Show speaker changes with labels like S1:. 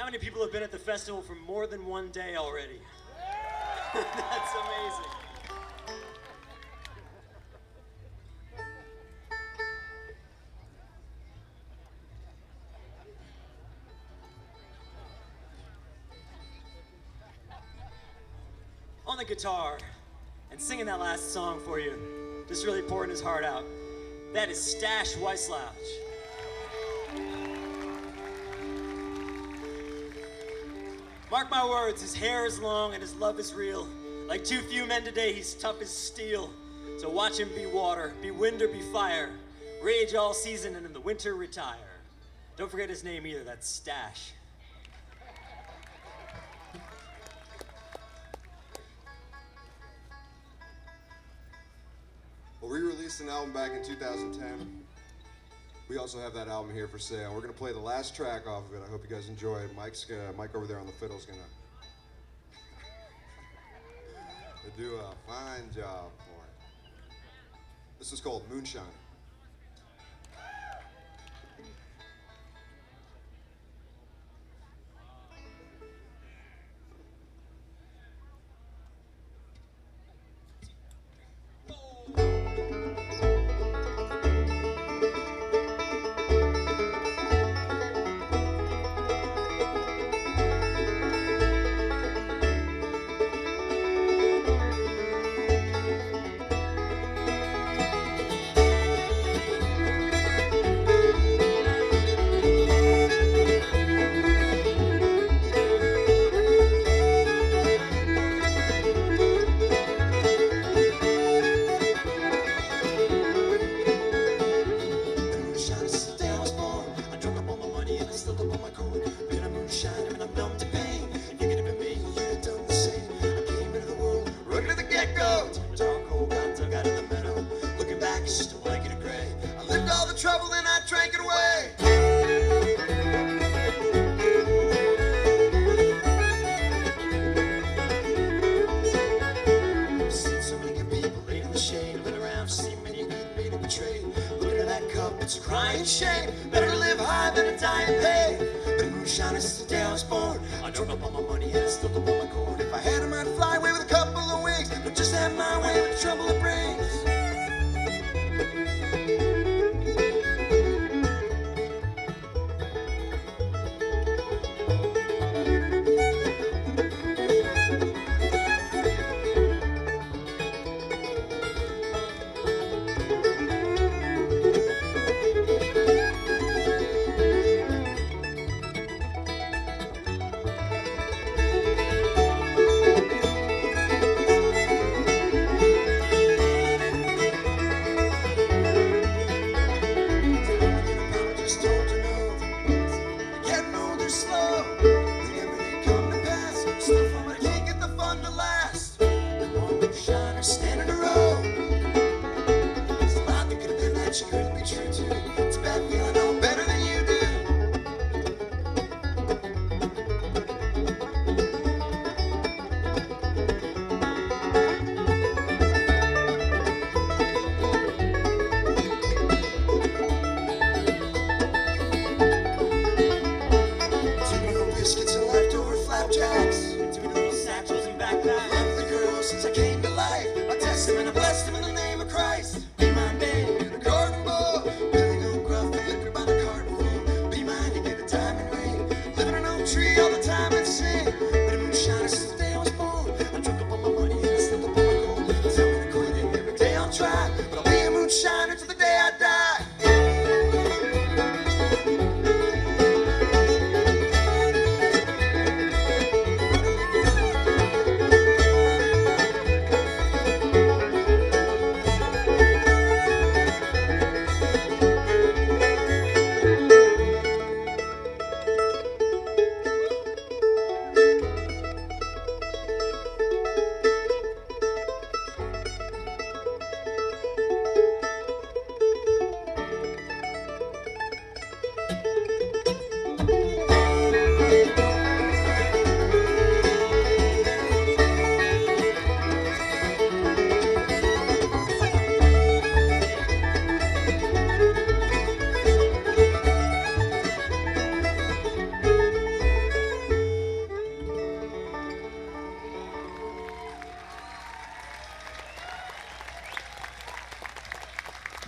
S1: many people have been at the festival for more than one day already? That's amazing. On the guitar and singing that last song for you, just really pouring his heart out, that is Stash Weisslouch. Mark my words, his hair is long and his love is real. Like too few men today, he's tough as steel. So watch him be water, be wind or be fire. Rage all season and in the winter retire. Don't forget his name either, that's Stash.
S2: Well, we released an album back in 2010. We also have that album here for sale. We're gonna play the last track off of it. I hope you guys enjoy it. Mike over there on the fiddle is gonna do a fine job for it. This is called Moonshine. Trouble, then I drank it away. I've seen so many good people laid in the shade, been around, seen many good made and betrayed. Looking at that cup, it's a crying shame. Better to live high than to die in pain. But a moonshiner since the day I was born. I drunk up all my money and I still don't want my cord. If I had him, I'd fly away with a couple of wings, but just have my way with the trouble it brings. But I'll be a moonshiner till the day I die.